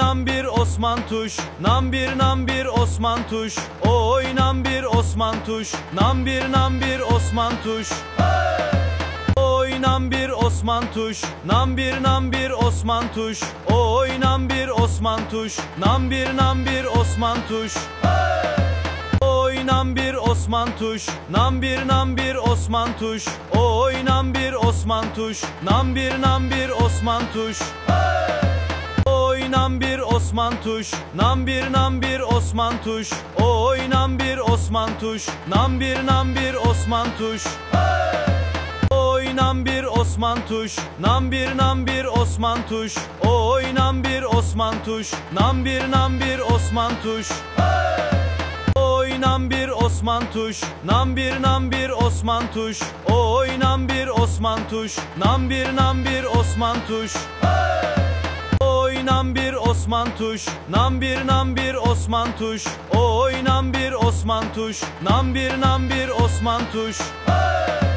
nam bir Osman Tuş, nam bir Osman Tuş, oy nam bir Osman Tuş, nam bir Osman Tuş. Oy nam bir Osman Tuş, nam bir Osman Tuş, oy nam bir Osman Tuş, nam bir Osman Tuş. Oy nam bir Osman Tuş, nam bir Osman Tuş, oy nam bir Osman Tuş, nam bir Osman Tuş. Oy nam bir Osman Tuş, nam bir Osman Tuş, oy nam bir Osman Tuş, nam bir Osman Tuş. Oy nam bir Osman Tuş, nam bir Osman Tuş, oy nam bir Osman Tuş, nam bir Osman Tuş. Oy nam bir Osman Tuş, nam bir Osman Tuş, oy nam bir Osman Tuş, nam bir Osman Tuş. Oy nam bir Osman Tuş, nam bir Osman Tuş, oy nam bir Osman Tuş, nam bir Osman Tuş.